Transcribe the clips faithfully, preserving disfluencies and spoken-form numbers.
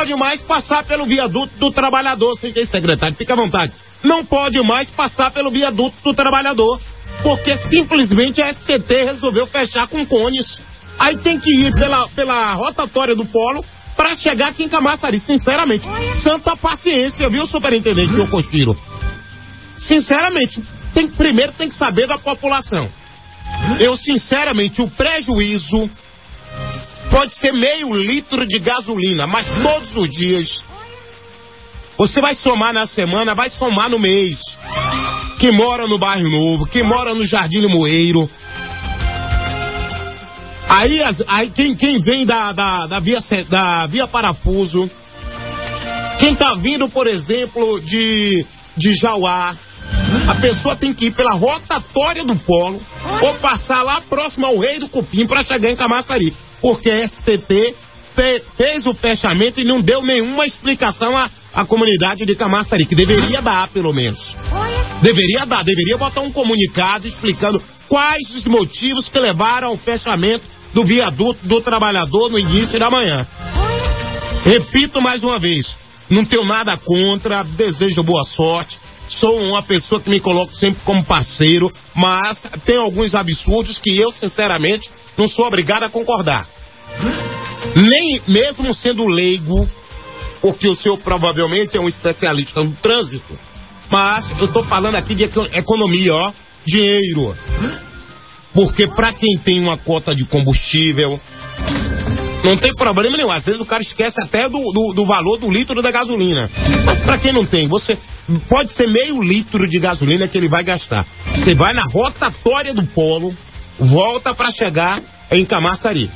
pode mais passar pelo viaduto do trabalhador, sem que secretário, fica à vontade. Não pode mais passar pelo viaduto do trabalhador, porque simplesmente a S T T resolveu fechar com cones. Aí tem que ir pela, pela rotatória do polo para chegar aqui em Camaçari, sinceramente. Santa paciência, viu, superintendente João Costeiro? Sinceramente, tem, primeiro tem que saber da população. Eu, sinceramente, o prejuízo pode ser meio litro de gasolina, mas todos os dias você vai somar na semana, vai somar no mês. Que mora no Bairro Novo, que mora no Jardim Limoeiro. Aí, aí quem, quem vem da, da, da, via, da Via Parafuso, quem tá vindo, por exemplo, de, de Jauá, a pessoa tem que ir pela rotatória do polo ou passar lá próximo ao Rei do Cupim para chegar em Camaçari, porque a S T T fe, fez o fechamento e não deu nenhuma explicação à, à comunidade de Camaçari, que deveria dar, pelo menos. Deveria dar, deveria botar um comunicado explicando quais os motivos que levaram ao fechamento do viaduto do trabalhador no início da manhã. Repito mais uma vez, não tenho nada contra, desejo boa sorte, sou uma pessoa que me coloco sempre como parceiro, mas tem alguns absurdos que eu, sinceramente, não sou obrigado a concordar. Nem mesmo sendo leigo, porque o senhor provavelmente é um especialista no trânsito, mas eu tô falando aqui de economia, ó, dinheiro. Porque pra quem tem uma cota de combustível, não tem problema nenhum. Às vezes o cara esquece até do, do, do valor do litro da gasolina. Mas pra quem não tem, você pode ser meio litro de gasolina que ele vai gastar. Você vai na rotatória do polo, volta pra chegar em Camaçari.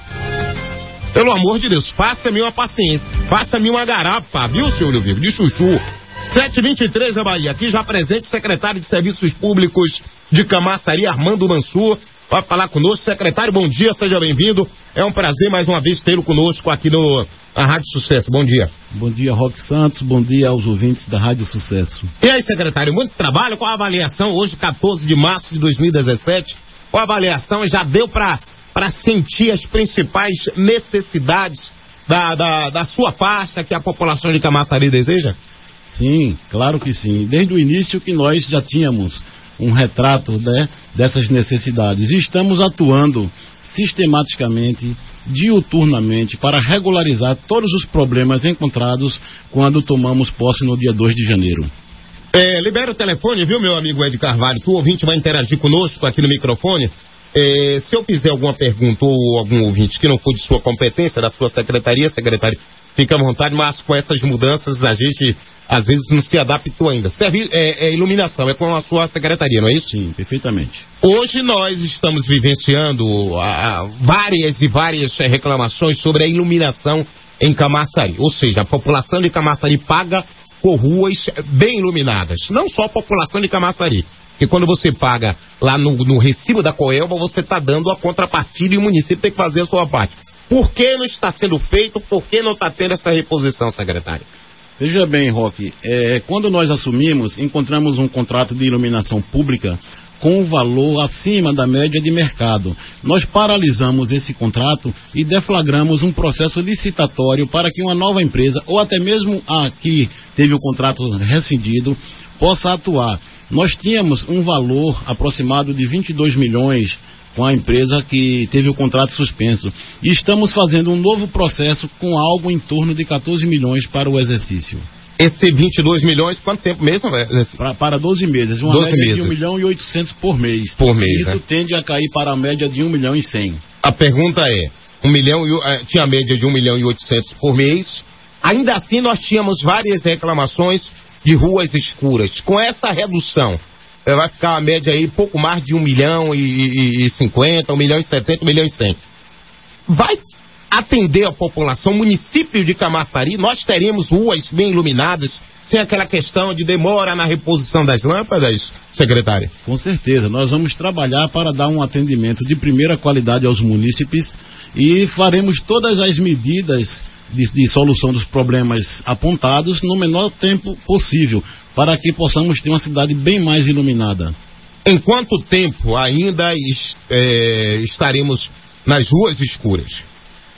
Pelo amor de Deus, faça-me uma paciência, faça-me uma garapa, viu, senhor Vivo, de chuchu. sete e vinte e três da Bahia, aqui já presente o secretário de Serviços Públicos de Camaçari, Armando Mansur. Vai falar conosco, secretário, bom dia, seja bem-vindo. É um prazer mais uma vez tê-lo conosco aqui no na Rádio Sucesso. Bom dia. Bom dia, Roque Santos, bom dia aos ouvintes da Rádio Sucesso. E aí, secretário, muito trabalho com a avaliação hoje, quatorze de março de dois mil e dezessete. Com a avaliação já deu para para sentir as principais necessidades da, da, da sua pasta que a população de Camaçari deseja? Sim, claro que sim. Desde o início que nós já tínhamos um retrato, né, dessas necessidades. E estamos atuando sistematicamente, diuturnamente, para regularizar todos os problemas encontrados quando tomamos posse no dia dois de janeiro. É, libera o telefone, viu, meu amigo Ed Carvalho, que o ouvinte vai interagir conosco aqui no microfone. É, se eu fizer alguma pergunta ou algum ouvinte que não for de sua competência, da sua secretaria, secretário, fica à vontade, mas com essas mudanças a gente às vezes não se adaptou ainda. Servi é, é iluminação, é com a sua secretaria, não é isso? Sim, perfeitamente. Hoje nós estamos vivenciando a, a, várias e várias reclamações sobre a iluminação em Camaçari. Ou seja, a população de Camaçari paga por ruas bem iluminadas. Não só a população de Camaçari. Porque quando você paga lá no, no recibo da Coelba, você está dando a contrapartida e o município tem que fazer a sua parte. Por que não está sendo feito? Por que não está tendo essa reposição, secretário? Veja bem, Roque, é, quando nós assumimos, encontramos um contrato de iluminação pública com um valor acima da média de mercado. Nós paralisamos esse contrato e deflagramos um processo licitatório para que uma nova empresa, ou até mesmo a que teve o contrato rescindido, possa atuar. Nós tínhamos um valor aproximado de vinte e dois milhões com a empresa que teve o contrato suspenso. E estamos fazendo um novo processo com algo em torno de quatorze milhões para o exercício. Esse vinte e dois milhões, quanto tempo mesmo? Pra, para doze meses. Uma doze média meses. de um milhão e oitocentos por mês. Por mês, Isso né? Tende a cair para a média de um milhão e cem. A pergunta é, um milhão e, tinha a média de um milhão e oitocentos por mês. Ainda assim, nós tínhamos várias reclamações de ruas escuras. Com essa redução, vai ficar a média aí pouco mais de um milhão e cinquenta, um milhão e setenta, um milhão e cem. Vai atender a população, município de Camaçari, nós teremos ruas bem iluminadas, sem aquela questão de demora na reposição das lâmpadas, secretária? Com certeza, nós vamos trabalhar para dar um atendimento de primeira qualidade aos munícipes e faremos todas as medidas de, de solução dos problemas apontados no menor tempo possível, para que possamos ter uma cidade bem mais iluminada. Em quanto tempo ainda é, estaremos nas ruas escuras?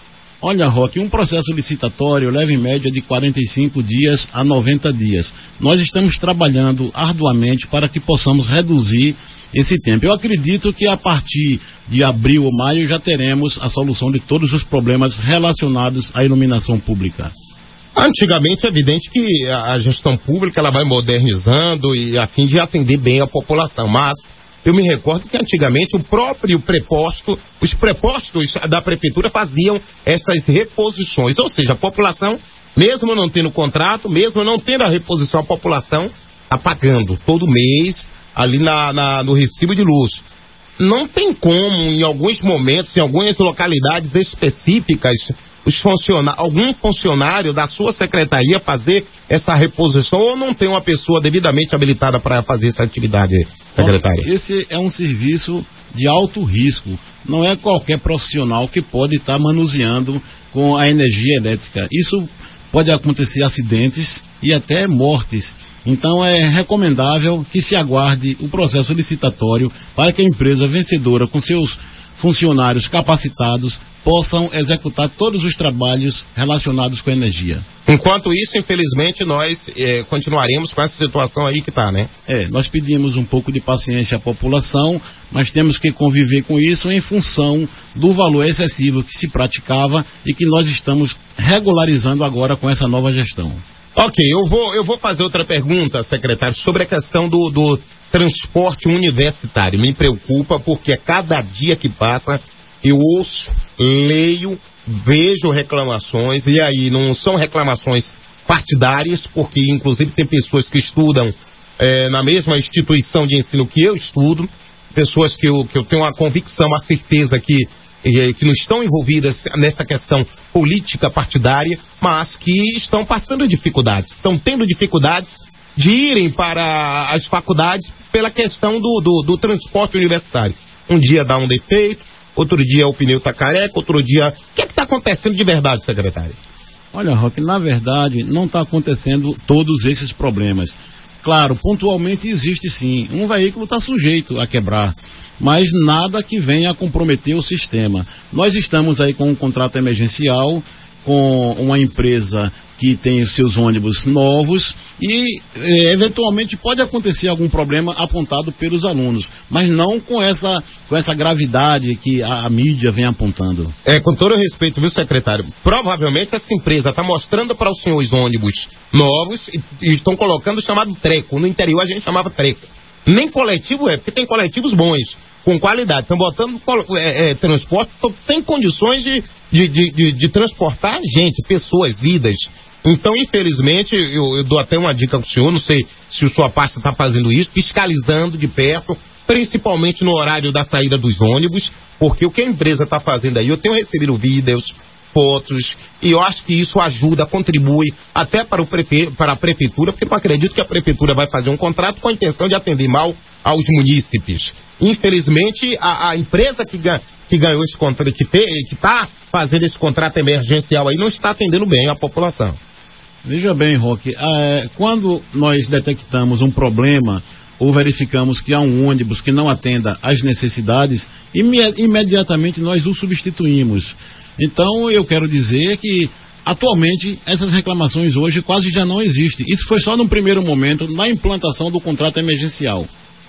Olha, Roque, um processo licitatório leva em média de quarenta e cinco dias a noventa dias. Nós estamos trabalhando arduamente para que possamos reduzir esse tempo. Eu acredito que a partir de abril ou maio já teremos a solução de todos os problemas relacionados à iluminação pública. Antigamente é evidente que a gestão pública ela vai modernizando e a fim de atender bem a população, mas eu me recordo que antigamente o próprio preposto, os prepostos da prefeitura faziam essas reposições, ou seja, a população, mesmo não tendo contrato, mesmo não tendo a reposição, a população está pagando todo mês ali na, na, no recibo de luz. Não tem como, em alguns momentos, em algumas localidades específicas, os funcionários, algum funcionário da sua secretaria fazer essa reposição, ou não tem uma pessoa devidamente habilitada para fazer essa atividade, secretário? Esse é um serviço de alto risco. Não é qualquer profissional que pode estar manuseando com a energia elétrica. Isso pode acontecer acidentes e até mortes. Então é recomendável que se aguarde o processo licitatório para que a empresa vencedora, com seus funcionários capacitados, possam executar todos os trabalhos relacionados com a energia. Enquanto isso, infelizmente, nós eh, continuaremos com essa situação aí que está, né? É, nós pedimos um pouco de paciência à população, mas temos que conviver com isso em função do valor excessivo que se praticava e que nós estamos regularizando agora com essa nova gestão. Ok, eu vou, eu vou fazer outra pergunta, secretário, sobre a questão do, do transporte universitário. Me preocupa porque a cada dia que passa eu ouço, leio, vejo reclamações, e aí não são reclamações partidárias, porque inclusive tem pessoas que estudam é, na mesma instituição de ensino que eu estudo, pessoas que eu, que eu tenho uma convicção, uma certeza que, que não estão envolvidas nessa questão política partidária, mas que estão passando dificuldades, estão tendo dificuldades de irem para as faculdades pela questão do, do, do transporte universitário. Um dia dá um defeito, outro dia o pneu está careca, outro dia... O que é que está acontecendo de verdade, secretário? Olha, Roque, na verdade não está acontecendo todos esses problemas. Claro, pontualmente existe sim, um veículo está sujeito a quebrar, mas nada que venha a comprometer o sistema. Nós estamos aí com um contrato emergencial, com uma empresa que tem os seus ônibus novos e eh, eventualmente pode acontecer algum problema apontado pelos alunos, mas não com essa, com essa gravidade que a, a mídia vem apontando. É, com todo respeito, viu, secretário? Provavelmente essa empresa está mostrando para os senhores ônibus novos e, e estão colocando o chamado treco. No interior a gente chamava treco. Nem coletivo é, porque tem coletivos bons, com qualidade. Estão botando é, é, transporte sem condições de, de, de, de, de transportar gente, pessoas, vidas. Então, infelizmente, eu, eu dou até uma dica ao senhor, não sei se a sua pasta está fazendo isso, fiscalizando de perto, principalmente no horário da saída dos ônibus, porque o que a empresa está fazendo aí, eu tenho recebido vídeos, fotos, e eu acho que isso ajuda, contribui até para, o prefe... para a prefeitura, porque eu não acredito que a prefeitura vai fazer um contrato com a intenção de atender mal aos munícipes. Infelizmente, a, a empresa que, ganha, que ganhou esse contrato, que está fazendo esse contrato emergencial aí, não está atendendo bem a população. Veja bem, Roque, é, quando nós detectamos um problema ou verificamos que há um ônibus que não atenda às necessidades, ime- imediatamente nós o substituímos. Então, eu quero dizer que, atualmente, essas reclamações hoje quase já não existem. Isso foi só num primeiro momento, na implantação do contrato emergencial.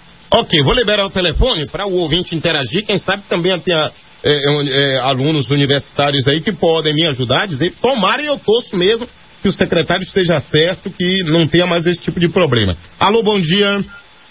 Ok, vou liberar o telefone para o ouvinte interagir. Quem sabe também tem é, é, alunos universitários aí que podem me ajudar a dizer, tomara e eu torço mesmo que o secretário esteja certo, que não tenha mais esse tipo de problema. Alô, bom dia.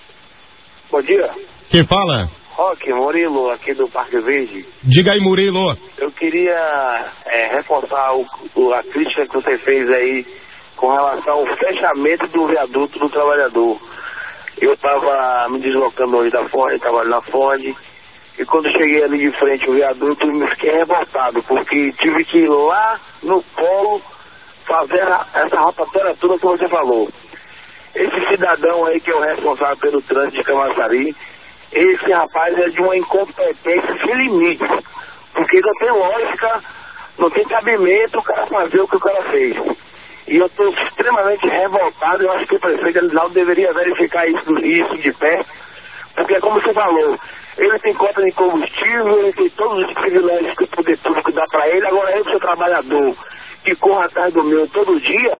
Bom dia. Quem fala? Roque, Murilo, aqui do Parque Verde. Diga aí, Murilo. Eu queria é, reforçar o, o, a crítica que você fez aí com relação ao fechamento do viaduto do trabalhador. Eu estava me deslocando hoje da Ford, trabalho na Ford, e quando cheguei ali de frente ao viaduto, eu me fiquei revoltado, porque tive que ir lá no polo fazer a, essa rotatória toda que você falou. Esse cidadão aí que é o responsável pelo trânsito de Camaçari, esse rapaz é de uma incompetência sem limites, porque não tem lógica, não tem cabimento o cara fazer o que o cara fez. E eu estou extremamente revoltado. Eu acho que o prefeito Elinaldo deveria verificar isso, isso de pé, porque como você falou, ele tem cota de combustível, ele tem todos os privilégios que o poder público dá para ele. Agora eu, que sou trabalhador, que corro atrás do meu todo dia,